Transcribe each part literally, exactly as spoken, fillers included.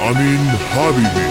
امین حبیبی.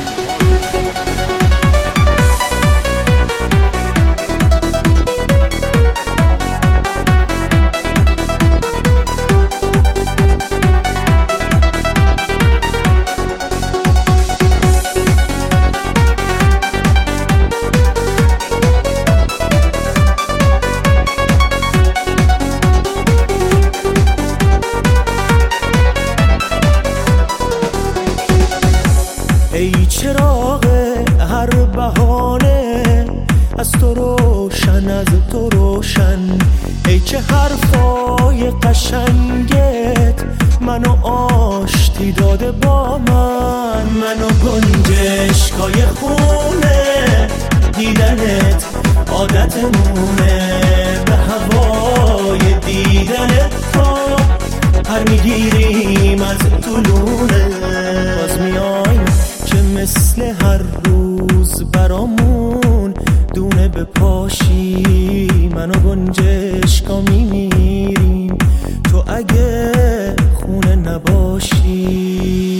ای چراغ هر بهانه از تو روشن، از تو روشن، ای که حرفای قشنگت منو آشتی داده با من، منو گنجشکای خونه دیدنت عادتمونه، به هوای دیدنت تا هر میگیریم از طولونه، باز میایم که مثل هر روز برامون دونه بپاشی، منو گنجشکا میمیریم تو اگه خونه نباشی.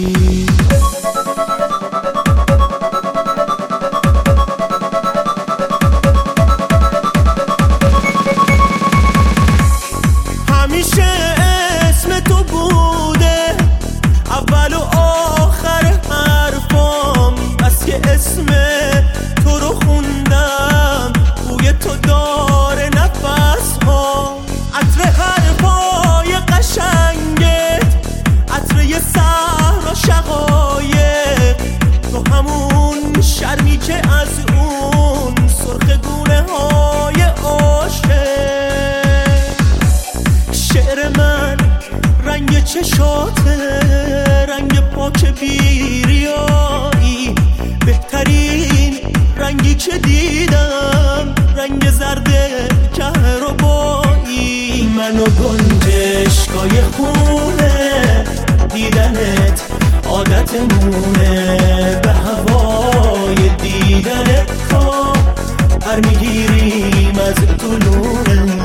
همیشه اسم تو بوده اول و آخر حرفام، بس که اسم تو رو خوندم بوی تو داره نفس ها، عطر حرفای قشنگت، عطر یه صحرا شقایق، تو همون شرمی که از اون سرخ گونه های عاشق. شعر من رنگ چشاته، رنگ پاک بیریایی، بهترین رنگی که دیدم رنگ زرد کهربایی، منو گنجشکای خونه دیدنت عادتمونه، به هوای دیدنت تا هر میگیریم از طولونه.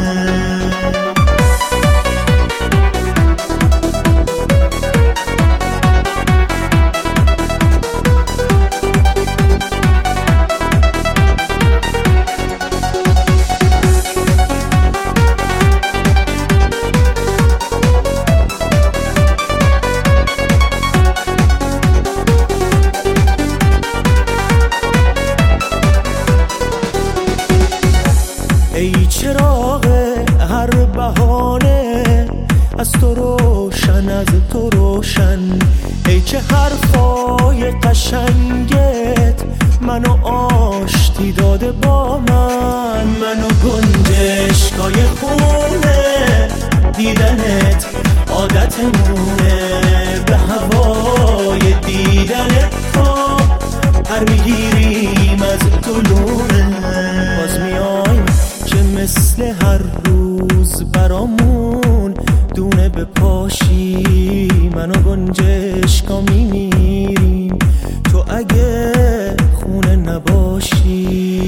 ای چراغ هر بهانه از تو روشن، از تو روشن، ای که حرفای قشنگت منو آشتی داده با من، منو گنجشکای خونه دیدنت عادتمونه، به هوای دیدنت تا هر میگیریم از طولونه، باز میایم که مثل هر روز برامون دونه بپاشی، منو گنجشکا میمیریم تو اگه خونه نباشی.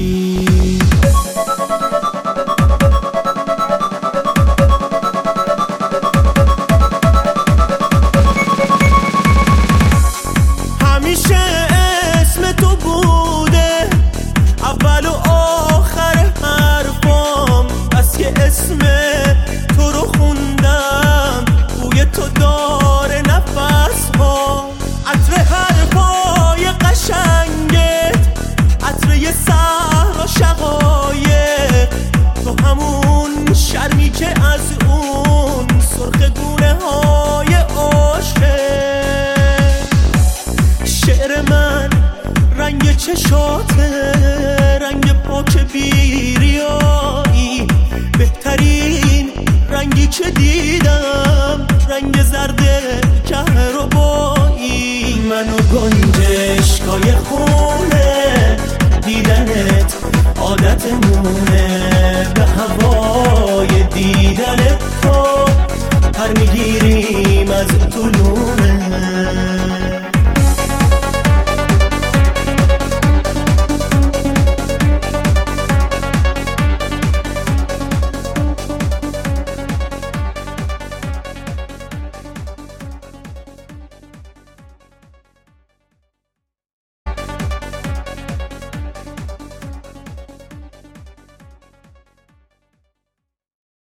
همیشه اسم تو بوده اول و آخر حرفام، بس که اسم تو رو خوندم بوی تو داره نفس ها، عطر حرفای قشنگت، عطر یه صحرا شقایق، تو همون شرمی که از اون سرخ گونه های عاشق. شعر من رنگ چشاته، رنگ پاک بیریایی، بهترین رنگی که دیدم رنگ زرد کهربایی، منو گنجشکای خونه دیدنت عادتمونه، به هوای دیدنت تا هر میگیریم از طولونه.